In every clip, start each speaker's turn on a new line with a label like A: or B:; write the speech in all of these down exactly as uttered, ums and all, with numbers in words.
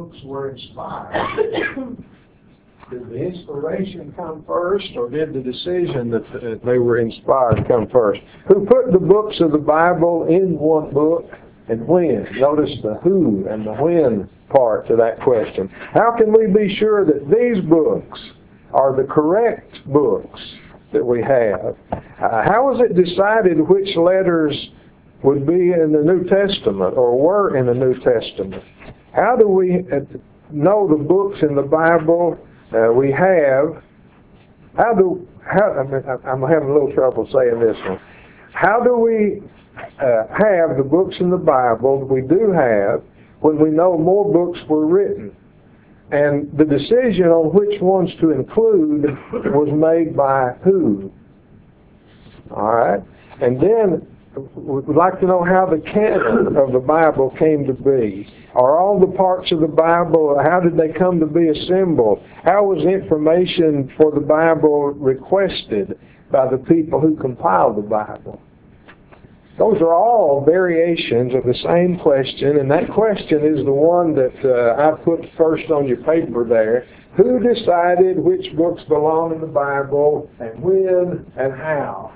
A: books were inspired? Did the inspiration come first, or did the decision that uh, they were inspired come first? Who put the books of the Bible in one book, and when? Notice the who and the when part to that question. How can we be sure that these books are the correct books that we have? Uh, how was it decided which letters would be in the New Testament or were in the New Testament? How do we know the books in the Bible uh, we have? How do how I mean, I'm having a little trouble saying this one. How do we uh, have the books in the Bible that we do have when we know more books were written? And the decision on which ones to include was made by who? All right. And then we'd like to know how the canon of the Bible came to be. Are all the parts of the Bible, how did they come to be assembled? How was information for the Bible requested by the people who compiled the Bible? Those are all variations of the same question, and that question is the one that uh, I put first on your paper there. Who decided which books belong in the Bible, and when, and how?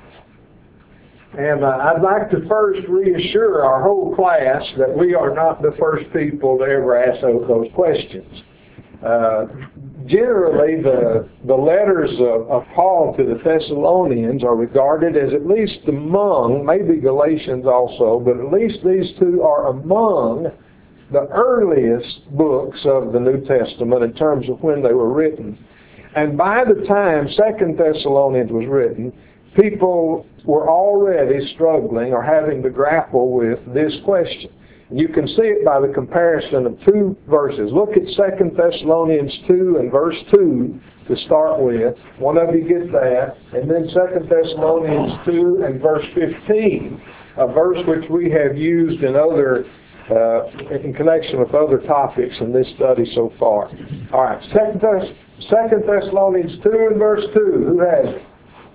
A: And uh, I'd like to first reassure our whole class that we are not the first people to ever ask those, those questions. Uh, generally, the, the letters of, of Paul to the Thessalonians are regarded as at least among, maybe Galatians also, but at least these two are among the earliest books of the New Testament in terms of when they were written. And by the time Second Thessalonians was written, people were already struggling or having to grapple with this question. You can see it by the comparison of two verses. Look at Second Thessalonians two and verse two to start with. One of you get that. And then Second Thessalonians two and verse fifteen, a verse which we have used in other uh, in connection with other topics in this study so far. All right, Second Thess- Second Thessalonians two and verse two. Who has it?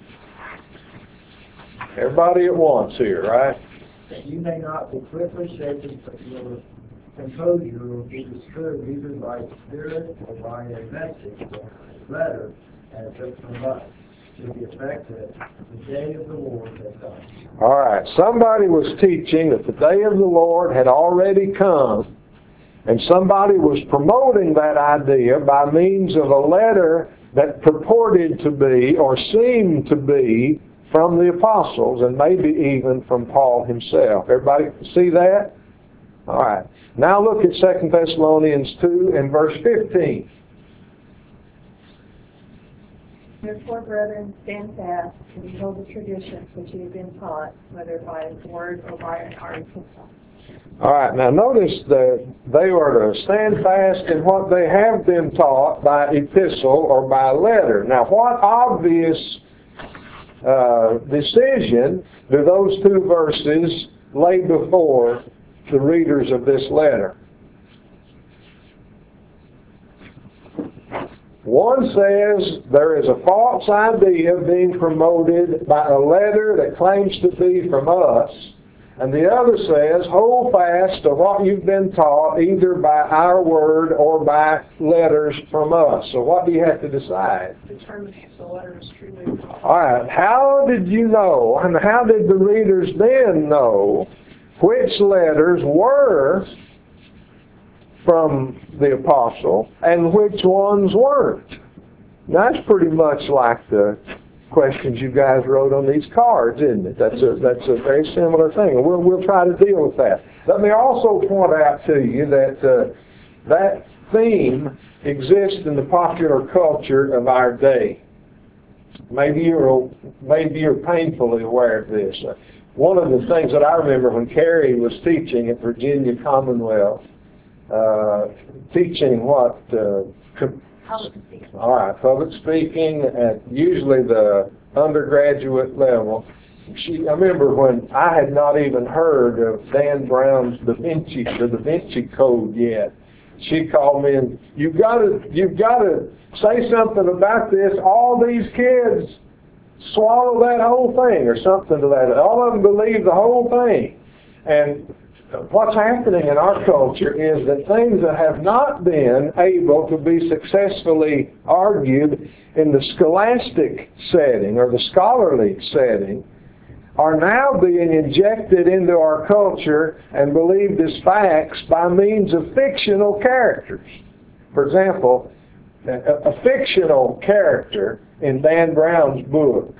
A: Everybody at once here, right?
B: That you may not be quickly shaken, but your composure will be disturbed either by the Spirit or by a message or letter as if from us, to the effect that the day of the Lord has come.
A: All right. Somebody was teaching that the day of the Lord had already come, and somebody was promoting that idea by means of a letter that purported to be or seemed to be from the apostles, and maybe even from Paul himself. Everybody see that? All right. Now look at Second Thessalonians two and verse fifteen.
C: Therefore, brethren, stand fast and hold the traditions which you have been taught, whether by word or by our epistle.
A: All right. Now notice that they are to stand fast in what they have been taught by epistle or by letter. Now, what obvious Uh, decision do those two verses lay before the readers of this letter? One says there is a false idea being promoted by a letter that claims to be from us, and the other says hold fast to what you've been taught either by our word or by letters from us. So what do you have to decide?
C: Determine if the letter is truly.
A: All right. How did you know, and how did the readers then know which letters were from the apostle and which ones weren't? Now, that's pretty much like the questions you guys wrote on these cards, isn't it? That's a that's a very similar thing, and we'll we'll try to deal with that. Let me also point out to you that uh, that theme exists in the popular culture of our day. Maybe you're maybe you're painfully aware of this. Uh, one of the things that I remember when Carrie was teaching at Virginia Commonwealth, uh, teaching what. Uh, com-
C: Public speaking.
A: All right, public speaking at usually the undergraduate level. She, I remember when I had not even heard of Dan Brown's Da Vinci, the Da Vinci Code yet. She called me and you've got to, you've got to say something about this. All these kids swallow that whole thing, or something to that. All of them believe the whole thing, and what's happening in our culture is that things that have not been able to be successfully argued in the scholastic setting or the scholarly setting are now being injected into our culture and believed as facts by means of fictional characters. For example, a, a fictional character in Dan Brown's book,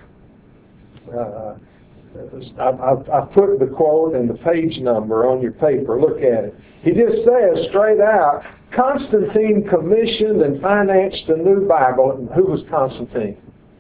A: uh, I've, I've, I've put the quote and the page number on your paper. Look at it. He just says straight out, Constantine commissioned and financed a new Bible. Who was Constantine?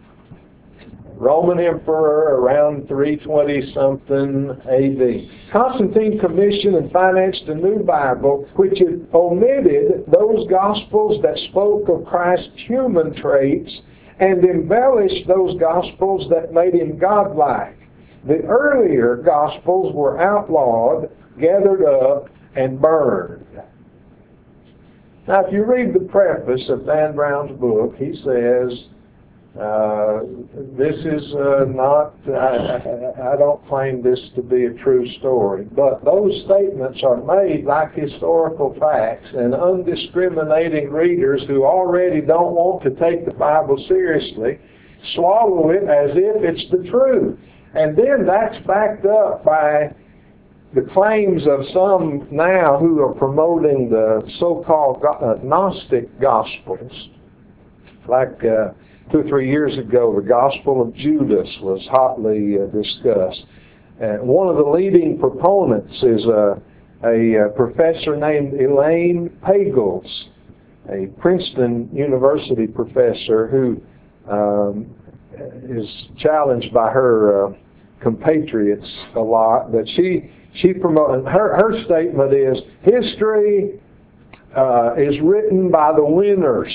A: Roman emperor around three twenty something A D. Constantine commissioned and financed a new Bible which had omitted those Gospels that spoke of Christ's human traits and embellished those Gospels that made him godlike. The earlier Gospels were outlawed, gathered up, and burned. Now, if you read the preface of Dan Brown's book, he says, uh, this is uh, not, I, I don't claim this to be a true story, but those statements are made like historical facts, and undiscriminating readers who already don't want to take the Bible seriously swallow it as if it's the truth. And then that's backed up by the claims of some now who are promoting the so-called uh, Gnostic Gospels. Like uh, two or three years ago, the Gospel of Judas was hotly uh, discussed. And one of the leading proponents is a, a, a professor named Elaine Pagels, a Princeton University professor who um, is challenged by her uh, compatriots a lot, but she she promotes, her her statement is history uh, is written by the winners,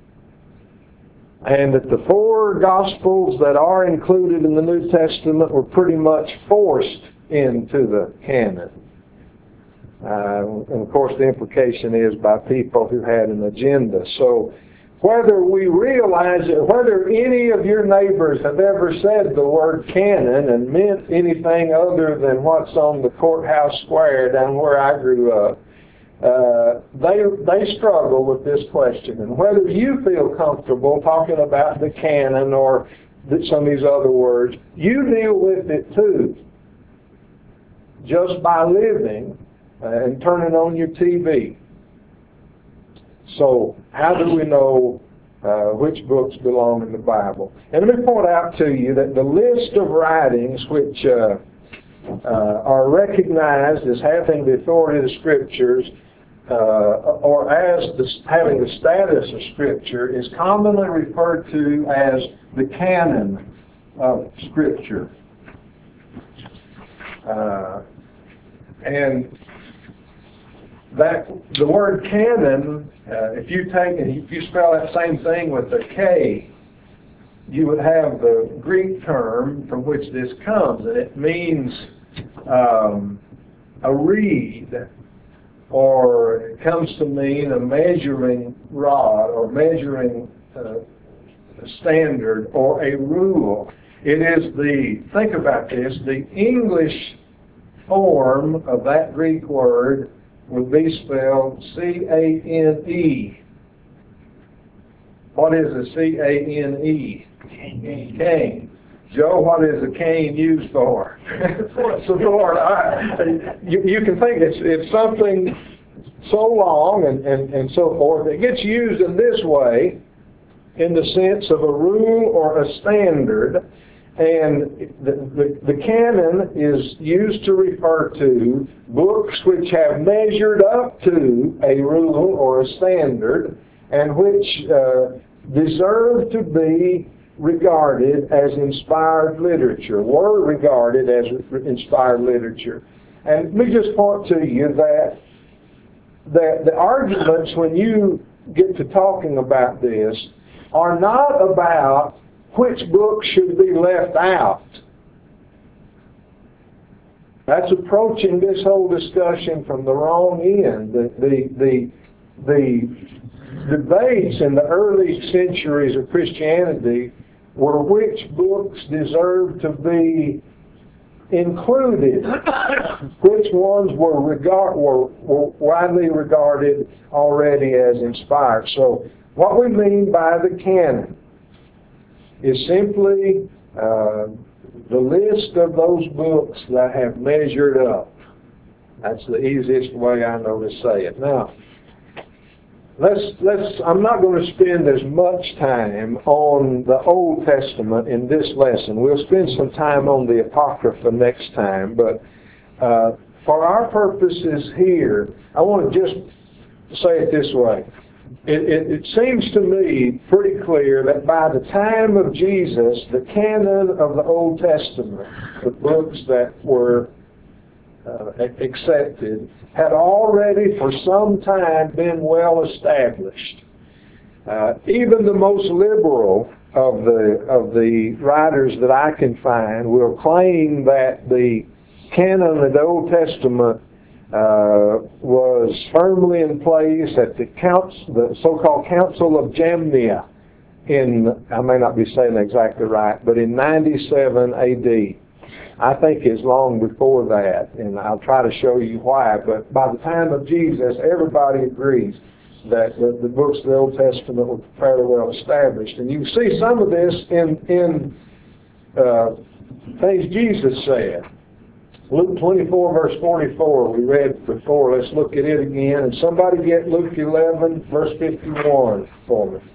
A: and that the four Gospels that are included in the New Testament were pretty much forced into the canon. Uh, and of course, the implication is by people who had an agenda. So, whether we realize it, whether any of your neighbors have ever said the word canon and meant anything other than what's on the courthouse square down where I grew up, uh, they they struggle with this question. And whether you feel comfortable talking about the canon or some of these other words, you deal with it too, just by living uh, and turning on your T V. So, how do we know uh, which books belong in the Bible? And let me point out to you that the list of writings which uh, uh, are recognized as having the authority of the Scriptures uh, or as the, having the status of Scripture is commonly referred to as the canon of Scripture. Uh, and that the word canon, uh, if you take if you spell that same thing with a K, you would have the Greek term from which this comes, and it means um, a reed, or it comes to mean a measuring rod or measuring uh, standard or a rule. It is the, think about this, the English form of that Greek word would be spelled C A N E. What is a C A N E? Cane. Joe, what is a cane used for? So, Lord, I, you, you can think it's, it's something so long and, and, and so forth. It gets used in this way in the sense of a rule or a standard. And the, the, the canon is used to refer to books which have measured up to a rule or a standard and which uh, deserve to be regarded as inspired literature, were regarded as inspired literature. And let me just point to you that, that the arguments when you get to talking about this are not about which books should be left out. That's approaching this whole discussion from the wrong end. The, the, the, the debates in the early centuries of Christianity were which books deserve to be included which ones were, regard, were, were widely regarded already as inspired. So what we mean by the canon is simply uh, the list of those books that have measured up. That's the easiest way I know to say it. Now, let's let's. I'm not going to spend as much time on the Old Testament in this lesson. We'll spend some time on the Apocrypha next time. But uh, for our purposes here, I want to just say it this way. It, it, it seems to me pretty clear that by the time of Jesus, the canon of the Old Testament, the books that were uh, accepted, had already for some time been well established. Uh, even the most liberal of the of the writers that I can find will claim that the canon of the Old Testament Uh, was firmly in place at the council, the so-called Council of Jamnia in, I may not be saying exactly right, but in ninety-seven A D. I think it's long before that, and I'll try to show you why. But by the time of Jesus, everybody agrees that the, the books of the Old Testament were fairly well established. And you see some of this in, in uh, things Jesus said. Luke twenty-four, verse forty-four, we read before. Let's look at it again. And somebody get Luke eleven, verse fifty-one for me.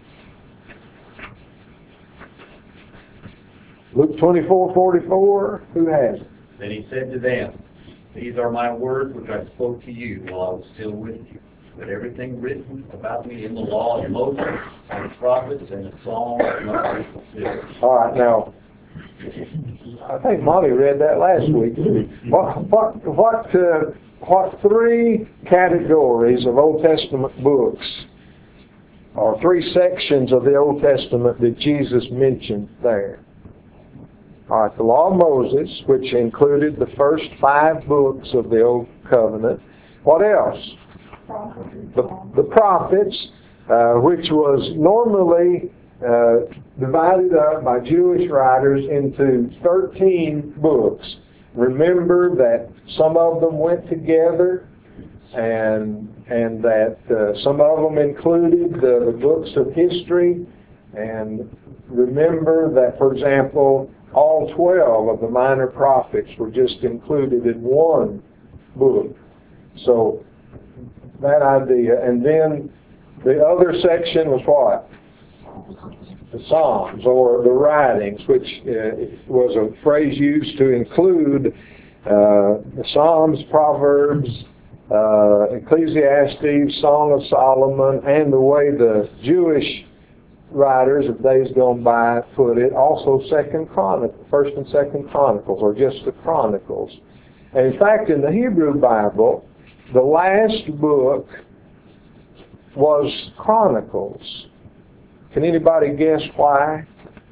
A: Luke twenty-four, forty-four, who has it?
D: Then he said to them, "These are my words which I spoke to you while I was still with you. But everything written about me in the law of Moses, and the prophets, and the Psalms must be fulfilled."
A: All right, now, I think Monty read that last week. What what what uh, what three categories of Old Testament books, or three sections of the Old Testament that Jesus mentioned there? All right, the Law of Moses, which included the first five books of the Old Covenant. What else? The, the prophets, uh, which was normally Uh, divided up by Jewish writers into thirteen books. Remember that some of them went together, and and that uh, some of them included the, the books of history. And remember that, for example, all twelve of the minor prophets were just included in one book. So that idea. And then the other section was what? The Psalms, or the writings, which uh, was a phrase used to include uh, the Psalms, Proverbs, uh, Ecclesiastes, Song of Solomon, and the way the Jewish writers of days gone by put it, also Second Chronicles, First and Second Chronicles, or just the Chronicles. And in fact, in the Hebrew Bible, the last book was Chronicles. Can anybody guess why?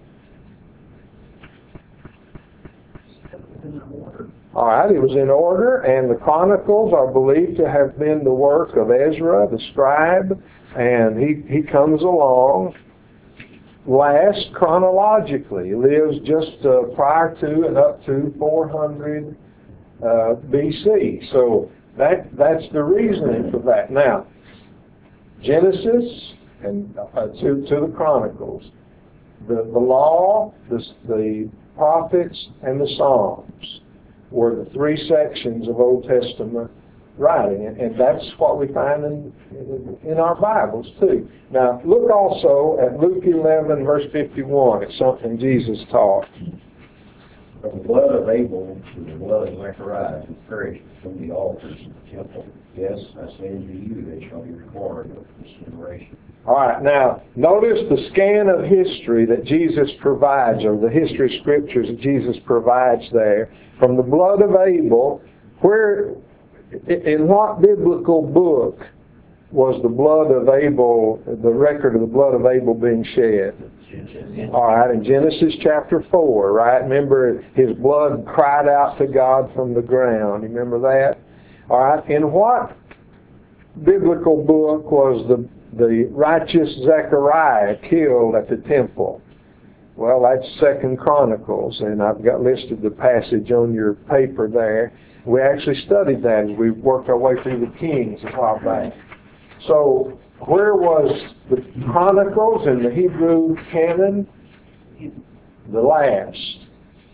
A: All right, it was in order, and the Chronicles are believed to have been the work of Ezra, the scribe, and he, he comes along last chronologically. He lives just uh, prior to and up to four hundred uh, B C. So that that's the reasoning for that. Now, Genesis and uh, to, to the Chronicles, the, the law, the, the prophets, and the Psalms were the three sections of Old Testament writing, and, and that's what we find in, in in our Bibles too. Now, look also at Luke eleven, verse fifty-one. It's something Jesus taught.
D: From the blood of Abel to the blood of Zechariah, who perished from the altars of the temple. Yes, I say unto you, they shall be required of this generation.
A: All right, now, notice the scan of history that Jesus provides, or the history scriptures that Jesus provides there. From the blood of Abel, where, in what biblical book was the blood of Abel, the record of the blood of Abel being shed? All right, in Genesis chapter four, right? Remember, his blood cried out to God from the ground. You remember that? All right, in what biblical book was the the righteous Zechariah killed at the temple? Well, that's Second Chronicles, and I've got listed the passage on your paper there. We actually studied that as we worked our way through the Kings a while back. So, where was the Chronicles in the Hebrew canon? The last.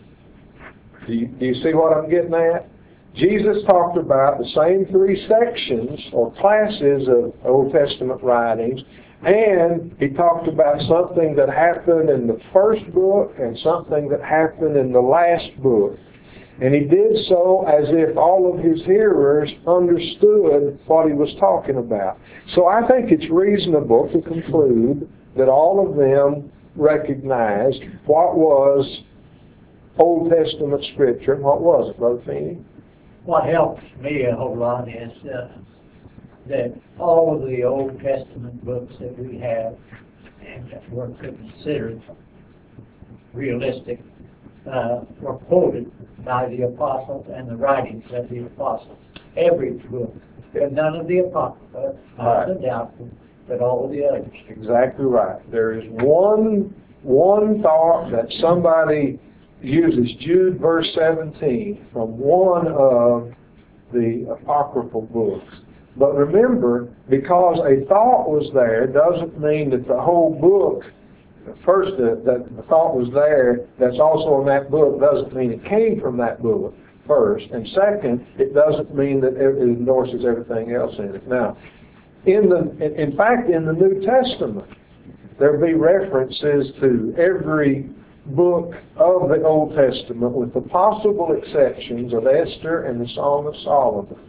A: Do you, do you see what I'm getting at? Jesus talked about the same three sections or classes of Old Testament writings, and he talked about something that happened in the first book and something that happened in the last book. And he did so as if all of his hearers understood what he was talking about. So I think it's reasonable to conclude that all of them recognized what was Old Testament Scripture. And what was it, Brother Feeney?
E: What helps me a whole lot is uh, that all of the Old Testament books that we have and that were considered realistic uh, were quoted by the apostles and the writings of the apostles. Every book. None of the apocrypha, none of the doubtful, but all of the others.
A: Exactly right. There is one one thought that somebody uses, Jude verse seventeen, from one of the apocryphal books. But remember, because a thought was there doesn't mean that the whole book, first that the thought was there, that's also in that book, doesn't mean it came from that book first. And second, it doesn't mean that it endorses everything else in it. Now, in the in fact, in the New Testament, there'll be references to every book of the Old Testament with the possible exceptions of Esther and the Song of Solomon.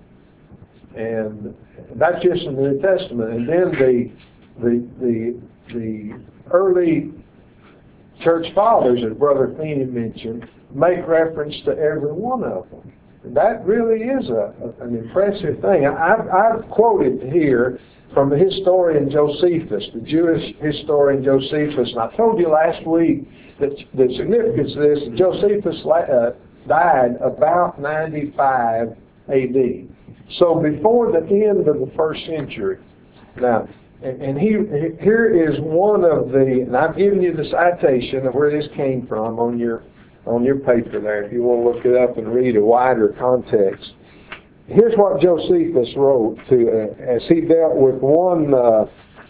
A: And that's just in the New Testament. And then the the the the early church fathers, as Brother Feeney mentioned, make reference to every one of them. And that really is a, a, an impressive thing. I've, I've quoted here from the historian Josephus, the Jewish historian Josephus, and I told you last week that the significance of this, Josephus uh, died about ninety-five A D. So before the end of the first century. Now, and, and he, here is one of the, and I've given you the citation of where this came from on your on your paper there, if you want to look it up and read a wider context. Here's what Josephus wrote to uh, as he dealt with one, uh,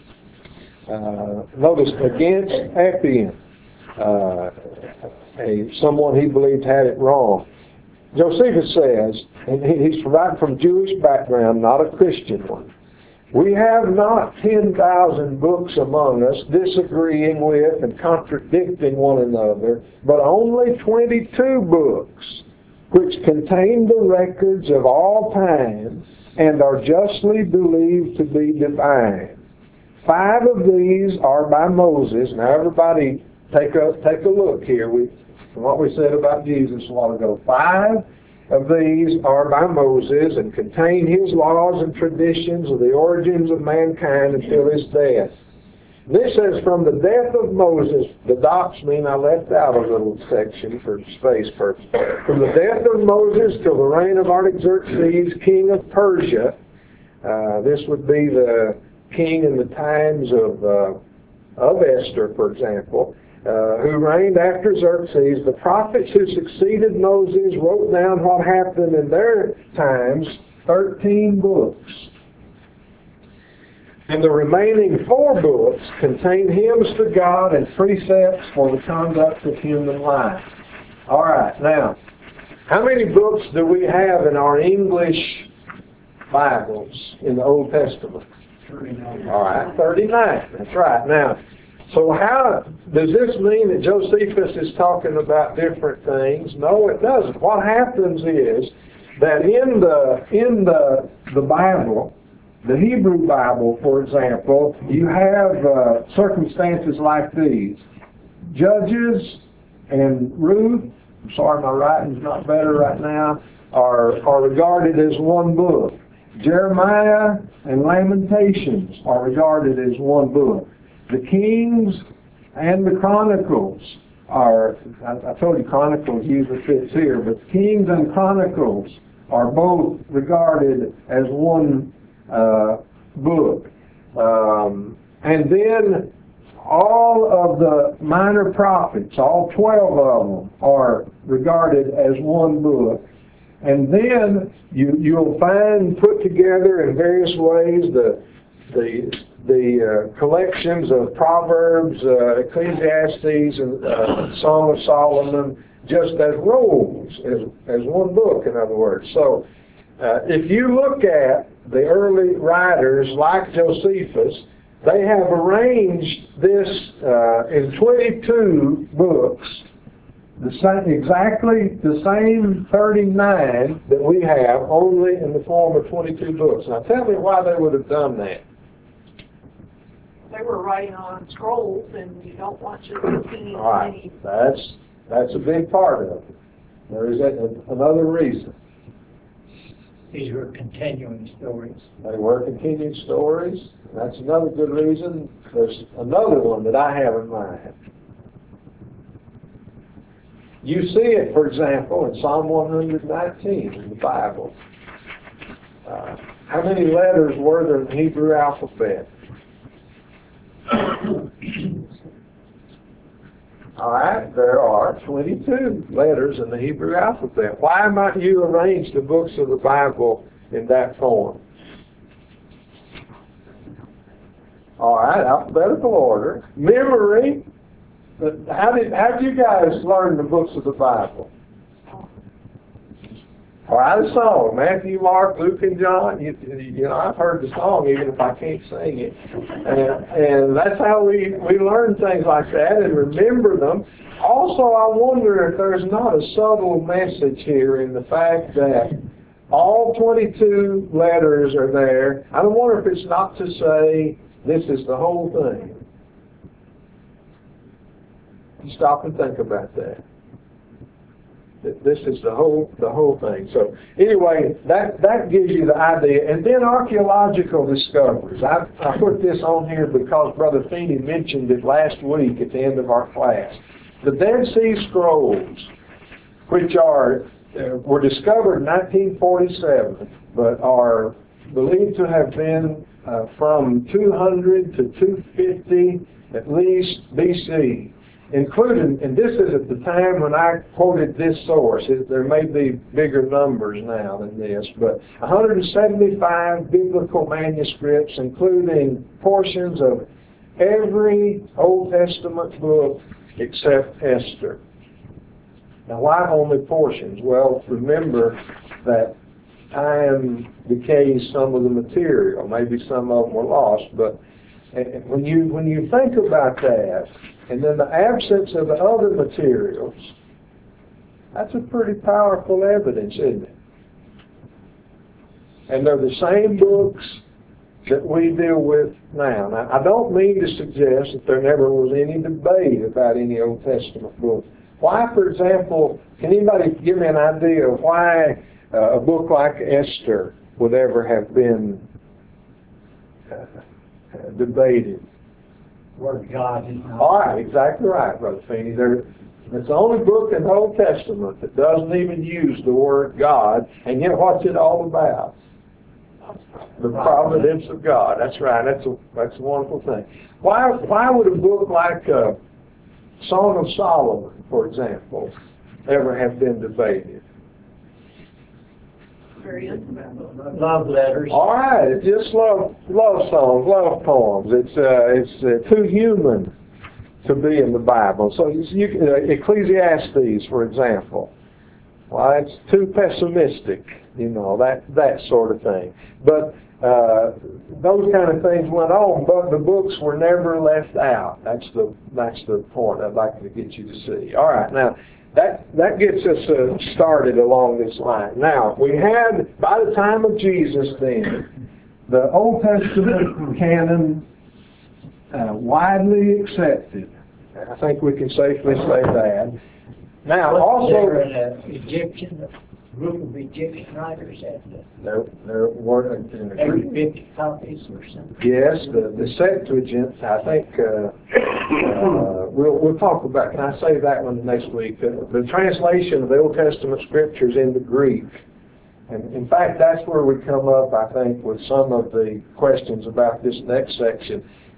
A: uh, notice, against Appian, uh, a, someone he believed had it wrong. Josephus says, and he's providing from Jewish background, not a Christian one, "We have not ten thousand books among us disagreeing with and contradicting one another, but only twenty-two books, which contain the records of all time and are justly believed to be divine. Five of these are by Moses." Now everybody take a, take a look here. We, from what we said about Jesus a while ago, five of these are by Moses and contain his laws and traditions of the origins of mankind until his death. This says, from the death of Moses, the docs mean I left out a little section for space purpose. From the death of Moses till the reign of Artaxerxes, king of Persia, uh, this would be the king in the times of, uh, of Esther, for example, Uh, who reigned after Xerxes. The prophets who succeeded Moses wrote down what happened in their times, thirteen books. And the remaining four books contain hymns to God and precepts for the conduct of human life. All right, now, how many books do we have in our English Bibles in the Old Testament? thirty-nine. All right, thirty-nine. That's right. Now, so how does this mean that Josephus is talking about different things? No, it doesn't. What happens is that in the in the the Bible, the Hebrew Bible, for example, you have uh, circumstances like these: Judges and Ruth. I'm sorry, my writing's not better right now. Are are regarded as one book. Jeremiah and Lamentations are regarded as one book. The Kings and the Chronicles are, I, I told you Chronicles usually fits here, but Kings and Chronicles are both regarded as one uh, book. Um, and then all of the minor prophets, all twelve of them, are regarded as one book. And then you, you'll find put together in various ways the the the uh, collections of Proverbs, uh, Ecclesiastes, and uh, Song of Solomon, just as rolls, as, as one book, in other words. So uh, if you look at the early writers like Josephus, they have arranged this uh, in twenty-two books, the same, exactly the same thirty-nine that we have, only in the form of twenty-two books. Now tell me why they would have done that.
C: They were writing on scrolls, and you don't want just a teeny
A: All right,
C: tiny.
A: that's, that's a big part of it. There is a, another reason.
E: These were continuing stories.
A: They were continued stories. That's another good reason. There's another one that I have in mind. You see it, for example, in Psalm one nineteen in the Bible. Uh, how many letters were there in the Hebrew alphabet? All right, there are twenty-two letters in the Hebrew alphabet. Why might you arrange the books of the Bible in that form? All right, alphabetical order. Memory. But how did how did you guys learn the books of the Bible? All right, a song. Matthew, Mark, Luke, and John. You, you know, I've heard the song even if I can't sing it. And, and that's how we, we learn things like that and remember them. Also, I wonder if there's not a subtle message here in the fact that all twenty-two letters are there. I don't wonder if it's not to say this is the whole thing. You stop and think about that. This is the whole the whole thing. So anyway, that, that gives you the idea. And then archaeological discoveries. I, I put this on here because Brother Feeney mentioned it last week at the end of our class. The Dead Sea Scrolls, which are uh, were discovered in nineteen forty-seven, but are believed to have been uh, from two hundred to two fifty at least B C, including, and this is at the time when I quoted this source. It, there may be bigger numbers now than this, but one hundred seventy-five biblical manuscripts, including portions of every Old Testament book except Esther. Now, why only portions? Well, remember that time decays some of the material. Maybe some of them were lost, but when you when you think about that, and then the absence of the other materials, that's a pretty powerful evidence, isn't it? And they're the same books that we deal with now. Now, I don't mean to suggest that there never was any debate about any Old Testament book. Why, for example, can anybody give me an idea of why uh, a book like Esther would ever have been uh, debated?
E: Word of God is not.
A: All right, exactly right, Brother Feeney. There, it's the only book in the Old Testament that doesn't even use the word God, and yet what's it all about? The providence of God. That's right. That's a that's a wonderful thing. Why why would a book like uh, Song of Solomon, for example, ever have been debated?
C: Very intimate.
E: Love letters.
A: All right, it's just love love songs, love poems. It's uh, it's uh, too human to be in the Bible. So you, uh, Ecclesiastes, for example, well, it's too pessimistic, you know, that that sort of thing. But uh, those kind of things went on, but the books were never left out. That's the that's the point I'd like to get you to see. All right, now. That that gets us uh, started along this line. Now, we had, by the time of Jesus then, the Old Testament canon uh, widely accepted. I think we can safely say that. Now,
E: Was
A: also,
E: there an Egyptian, a group of Egyptian writers at the,
A: there, there were uh,
E: every fifty copies or something?
A: yes, the, the Septuagint, I think, uh, uh, we'll, we'll talk about, can I say that one next week? Uh, the translation of the Old Testament Scriptures into Greek. And in fact, that's where we come up, I think, with some of the questions about this next section.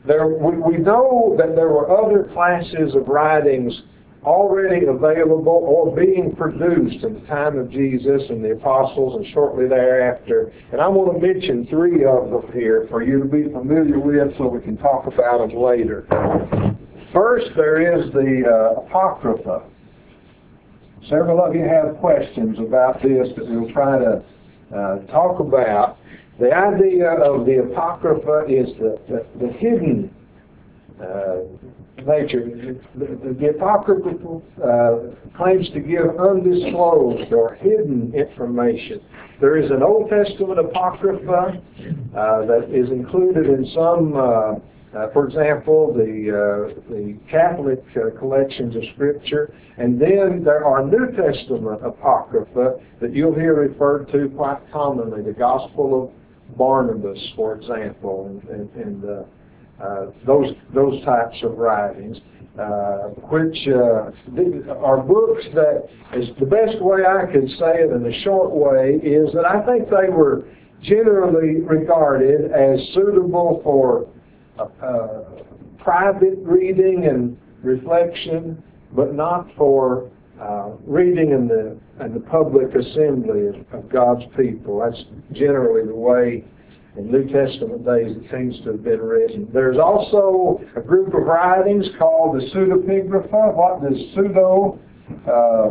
A: there, we, we know that there were other classes of writings already available or being produced in the time of Jesus and the apostles and shortly thereafter. And I want to mention three of them here for you to be familiar with so we can talk about them later. First, there is the uh, Apocrypha. Several of you have questions about this that we'll try to uh, talk about. The idea of the Apocrypha is the, the, the hidden uh, nature. The, the, the Apocrypha uh, claims to give undisclosed or hidden information. There is an Old Testament Apocrypha uh, that is included in some, uh, uh, for example, the, uh, the Catholic uh, collections of Scripture. And then there are New Testament Apocrypha that you'll hear referred to quite commonly, the Gospel of Barnabas, for example, and, and, and uh, Uh, those those types of writings, uh, which uh, are books that, is the best way I could say it in a short way, is that I think they were generally regarded as suitable for uh, uh, private reading and reflection, but not for uh, reading in the in the public assembly of, of God's people. That's generally the way in New Testament days it seems to have been written. There's also a group of writings called the Pseudepigrapha. What does pseudo uh,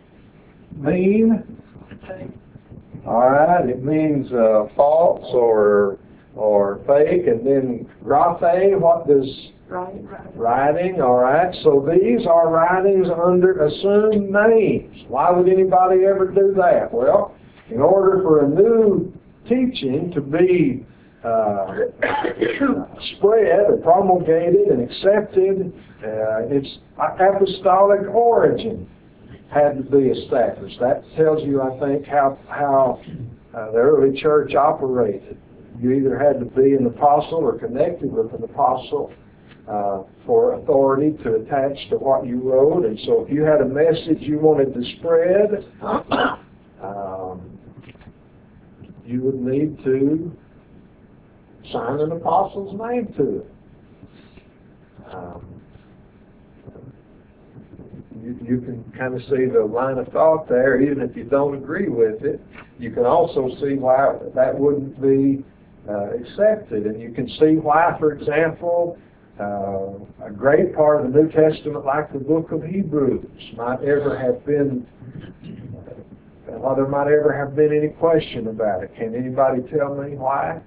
A: mean? All right, it means uh, false or or fake. And then graphe, what does
C: Right, right.
A: writing? All right, so these are writings under assumed names. Why would anybody ever do that? Well, in order for a new teaching to be uh, spread or promulgated and accepted, uh, its apostolic origin had to be established. That tells you, I think, how how uh, the early church operated. You either had to be an apostle or connected with an apostle uh, for authority to attach to what you wrote. And so if you had a message you wanted to spread, um, you would need to sign an apostle's name to it. Um, you, you can kind of see the line of thought there, even if you don't agree with it. You can also see why that wouldn't be uh, accepted. And you can see why, for example, uh, a great part of the New Testament, like the book of Hebrews, might ever have been Well, there might ever have been any question about it. Can anybody tell me why?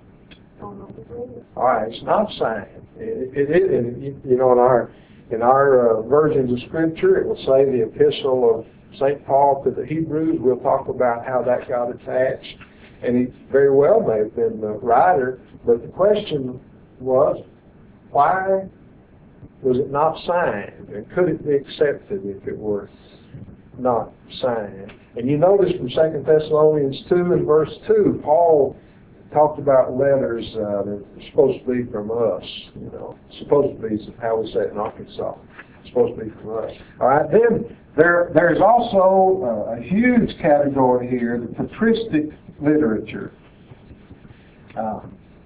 A: All right, it's not signed. It, it, it, it, you know, in our in our uh, versions of Scripture, it will say the epistle of Saint Paul to the Hebrews. We'll talk about how that got attached, and he very well may have been the writer. But the question was, why was it not signed, and could it be accepted if it were not signed? And you notice from Second Thessalonians two and verse two, Paul talked about letters uh, that are supposed to be from us. You know, supposed to be how we say it in Arkansas. It's supposed to be from us. All right. Then there there's also uh, a huge category here, the patristic literature. Uh,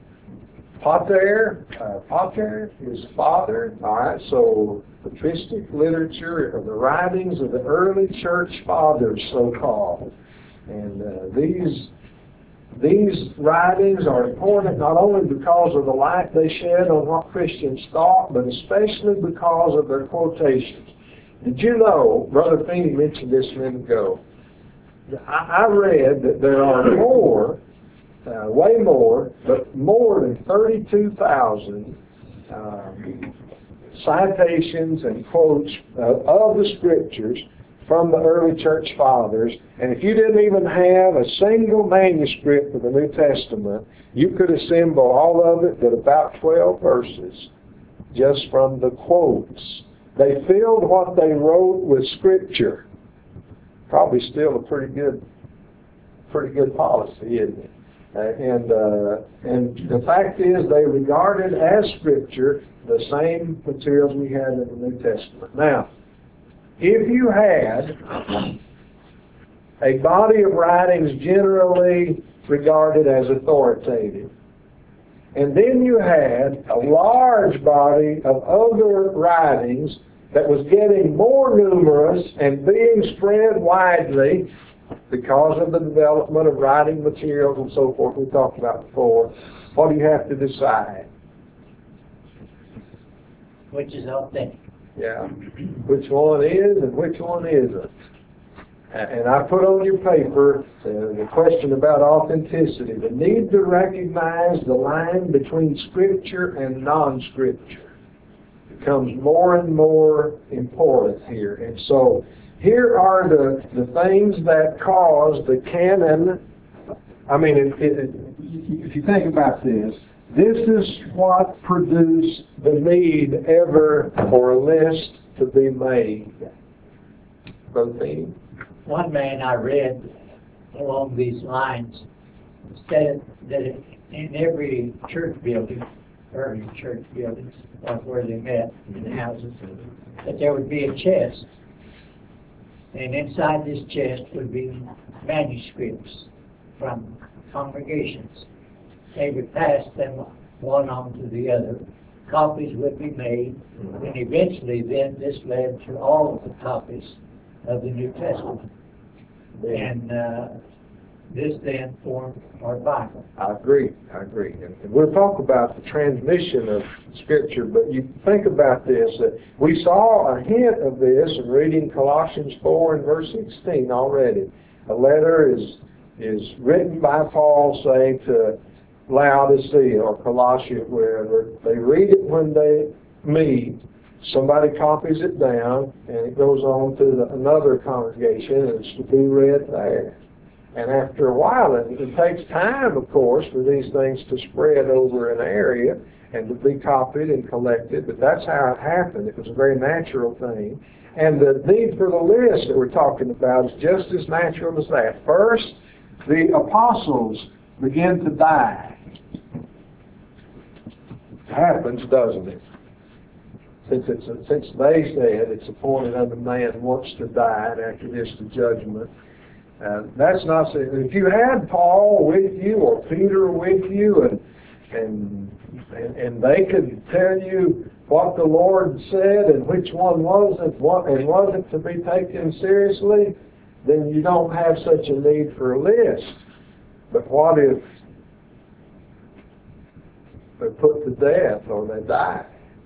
A: Pater, uh, pater is father. All right. So patristic literature of the writings of the early church fathers, so-called. And uh, these these writings are important not only because of the light they shed on what Christians thought, but especially because of their quotations. Did you know, Brother Feeney mentioned this a minute ago, I, I read that there are more, uh, way more, but more than thirty-two thousand um, citations and quotes uh, of the Scriptures from the early church fathers. And if you didn't even have a single manuscript of the New Testament, you could assemble all of it but about twelve verses just from the quotes. They filled what they wrote with Scripture. Probably still a pretty good, pretty good policy, isn't it? Uh, and uh, and the fact is, they regarded as Scripture the same materials we had in the New Testament. Now, if you had a body of writings generally regarded as authoritative, And then you had a large body of other writings that was getting more numerous and being spread widely because of the development of writing materials and so forth we talked about before. What do you have to decide?
E: Which is authentic.
A: Yeah. Which one is and which one isn't. And I put on your paper uh, the question about authenticity, the need to recognize the line between Scripture and non-Scripture becomes more and more important here. And so here are the, the things that cause the canon. I mean, it, it, if you think about this, this is what produced the need ever for a list to be made. Brother Feeney?
E: One man I read along these lines said that in every church building, early church buildings, like where they met in the houses, that there would be a chest. And inside this chest would be manuscripts from congregations. They would pass them one on to the other. Copies would be made, and eventually then this led to all of the copies of the New Testament. And uh, this then formed our Bible.
A: I agree, I agree. And we'll talk about the transmission of Scripture, but you think about this, that we saw a hint of this in reading Colossians four and verse sixteen already. A letter is, is written by Paul saying to Laodicea or Colossia, wherever, they read it when they meet. Somebody copies it down, and it goes on to the, another congregation, and it's to be read there. And after a while, it, it takes time, of course, for these things to spread over an area and to be copied and collected, but that's how it happened. It was a very natural thing. And the need for the list that we're talking about is just as natural as that. First, the apostles begin to die. It happens, doesn't it? Since it's a, since they said it's appointed unto man once to die, and after this the judgment. Uh, that's not saying if you had Paul with you or Peter with you, and and and, and they could tell you what the Lord said and which one wasn't what and wasn't to be taken seriously, then you don't have such a need for a list. But what if they're put to death or they die?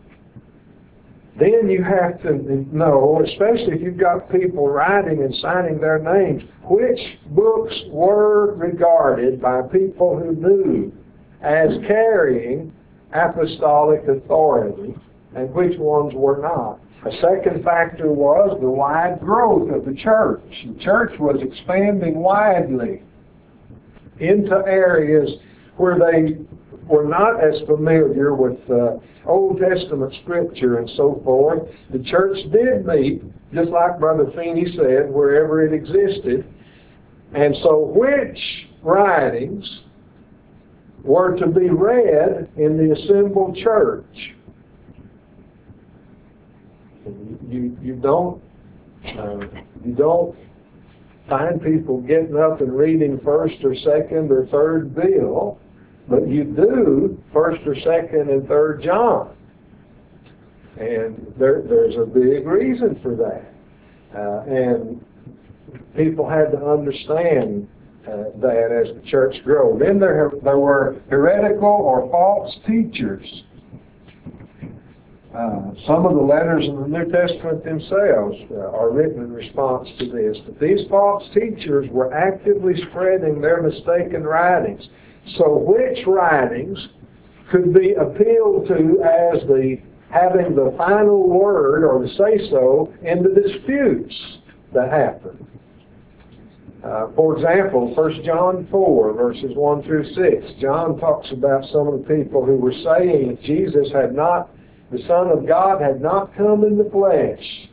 A: Then you have to know, especially if you've got people writing and signing their names, which books were regarded by people who knew as carrying apostolic authority and which ones were not. A second factor was the wide growth of the church. The church was expanding widely into areas where they were not as familiar with uh, Old Testament Scripture and so forth. The church did meet, just like Brother Feeney said, wherever it existed. And so which writings were to be read in the assembled church? You, you don't uh, you don't find people getting up and reading first or second or third Bill. But you do first or second and third John. And there, there's a big reason for that. Uh, and people had to understand uh, that as the church grew. Then there, there were heretical or false teachers. Uh, some of the letters in the New Testament themselves uh, are written in response to this. But these false teachers were actively spreading their mistaken writings. So which writings could be appealed to as the having the final word or the say-so in the disputes that happen? Uh, for example, First John four, verses one through six. John talks about some of the people who were saying that Jesus had not, the Son of God had not come in the flesh.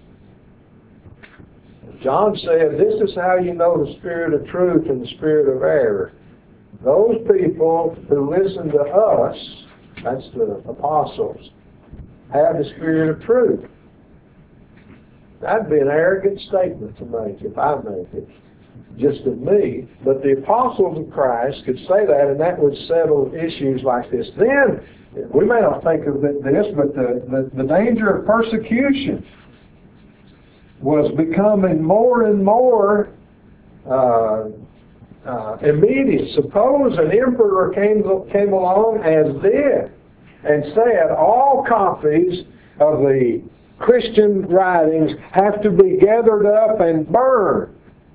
A: John said, this is how you know the spirit of truth and the spirit of error. Those people who listen to us, that's the apostles, have the spirit of truth. That'd be an arrogant statement to make if I make it. just of me, but the apostles of Christ could say that, and that would settle issues like this. Then, we may not think of it- this, but the, the, the danger of persecution was becoming more and more uh, uh, immediate. Suppose an emperor came, came along as did and said all copies of the Christian writings have to be gathered up and burned.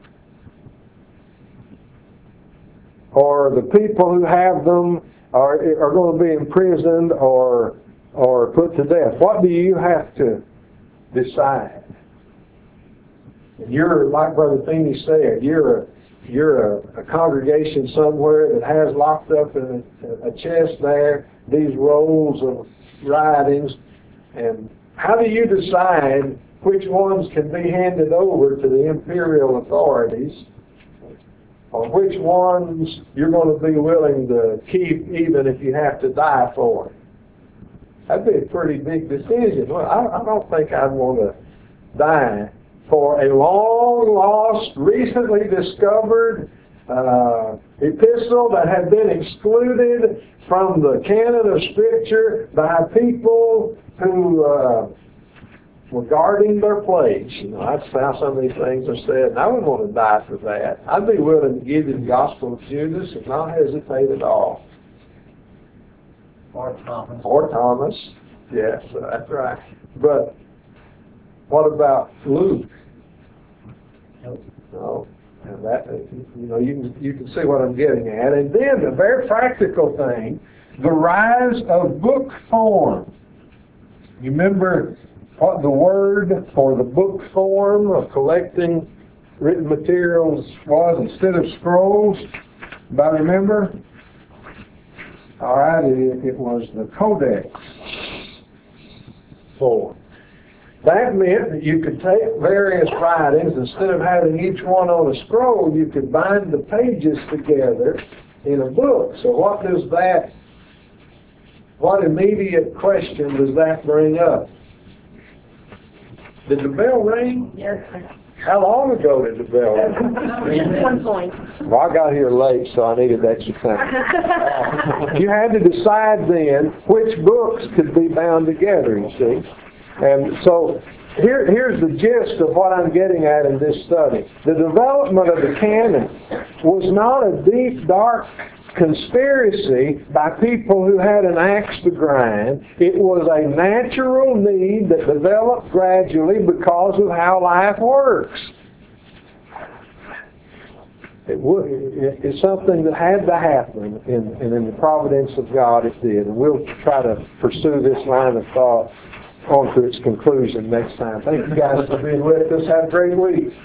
A: Or the people who have them are, are going to be imprisoned or, or put to death. What do you have to decide? And you're, like Brother Feeney said, you're a, you're a, a congregation somewhere that has locked up in a, a chest there these rolls of writings, and how do you decide which ones can be handed over to the imperial authorities, or which ones you're going to be willing to keep even if you have to die for it? That'd be a pretty big decision. Well, I, I don't think I'd want to die for a long lost, recently discovered uh, epistle that had been excluded from the canon of Scripture by people who uh, were guarding their place. You know, that's how some of these things are said, and I wouldn't want to die for that. I'd be willing to give you the Gospel of Judas and not hesitate at all.
E: Or Thomas.
A: Or Thomas. Yes, that's right. But what about Luke?
E: Nope.
A: No. And that, you know, you can, you can see what I'm getting at. And then the very practical thing, the rise of book form. You remember what the word for the book form of collecting written materials was instead of scrolls? Anybody remember? All right, it, it was the codex form. That meant that you could take various writings, instead of having each one on a scroll, you could bind the pages together in a book. So what does that, what immediate question does that bring up? Did the bell ring?
C: Yes, sir.
A: How long ago did the bell ring?
C: At one point.
A: Well, I got here late, so I needed extra time. You had to decide then which books could be bound together, you see. And so here, here's the gist of what I'm getting at in this study. The development of the canon was not a deep, dark conspiracy by people who had an axe to grind. It was a natural need that developed gradually because of how life works. It would, it's something that had to happen, and in, in the providence of God it did. And we'll try to pursue this line of thought on to its conclusion next time. Thank you guys for being with us. Have a great week.